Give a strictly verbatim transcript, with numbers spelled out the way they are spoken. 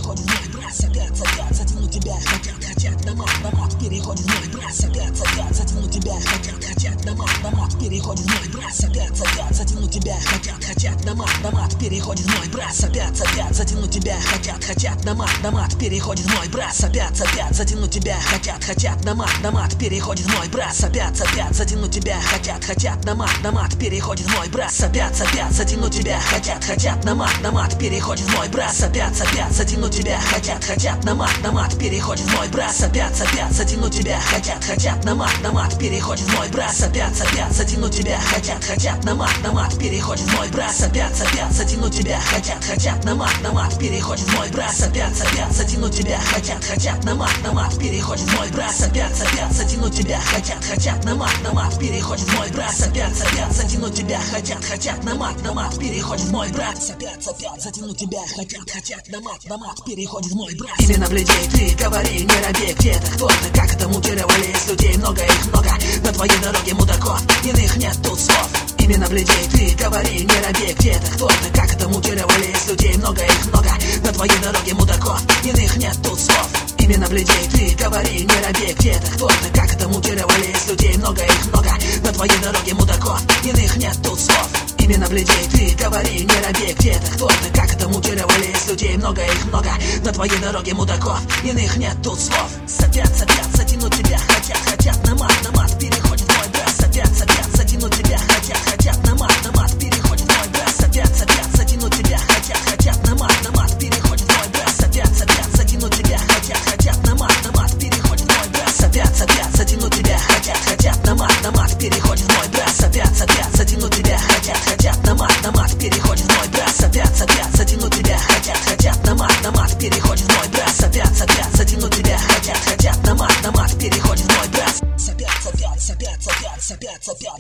переходит в мой брат. Сопят, сопят, затянуть тебя, хотят, хотят, на мат, на мат, переходит в мой брат. Сопят, сопят, затянуть тебя, хотят, хотят, на мат, на мат, переходит в мой брат. Сопят, сопят, затянуть тебя, хотят, хотят, на мат, на мат, переходит в мой брат. Сопят, сопят, затянуть тебя, хотят, хотят, на мат, на мат, переходит в мой брат. Сопят, сопят, затянуть тебя, хотят, хотят, на мат, на мат, переходит в мой брат. Сопят, сопят, затянуть тебя, хотят, хотят, на мат, на мат, переходит в мой брат. Сопят, сопят, затянуть тебя, хотят, хотят, на мат, на мат, переходит в мой брат. Сопят, сопят, затянуть тебя, хотят, хотят, на мат, на мат, переходит в мой брат. Сопят, сопят, затянуть тебя, хотят, хотят, на мат, на мат, переходит в мой брат. Сопят, сопят, затянуть тебя, хотят, хотят, на мат, на мат, переходит в мой брат. Сопят, сопят, затянуть тебя, хотят, хотят, на мат, на мат, переходит в мой брат. Сопят, сопят, затянуть тебя, хотят, хотят, на мат, на мат, переходит в мой брат. Сопят, сопят, затянуть тебя, хотят, хотят, на мат, на мат, переходит в мой брат. Сопят, сопят, затянуть тебя, хотят, хотят, на мат, на мат, переходит в мой брат. Сопят, сопят, затянуть тебя, хотят, хотят, на мат, на мат, переходит в мой брат. Именно бледей, ты говори, не робей, где-то кто-то, как это мутировали из людей, много их много, на твоей дороге мудаков, иных нет тут слов. Именно бледей, ты говори, не робей, где-то кто-то, как это мутировали из людей, много их много, на твоей дороге мудаков, иных нет тут слов. Именно бледей, ты говори, не робей, где-то кто-то, как это мутировали из людей, много их много, на твоей дороге мудаков, иных нет тут слов. Именно бледей, ты говори, не робей, где-то кто-то, как это мутировали из людей, много их много, на твоей дороге мудаков, иных нет тут слов. Сопят, сопят, затянуть тебя, хотят, хотят, на мат, на мат, переходит мой брат. Сопят, сопят, затянуть тебя, хотят, хотят, на мат, на мат, переходит мой брат. Сопят, сопят, затянуть тебя, хотят, хотят, на мат, на мат, переходит мой брат. Сопят, сопят, затянуть тебя, хотят, хотят, на мат, на мат, переходит мой брат. Сопят, сопят, затянуть тебя, хотят, хотят, на мат, на мат, переходит мой брат. Сопят, сопят, затянуть тебя, хотят, хотят, на мат, на мат, переходит.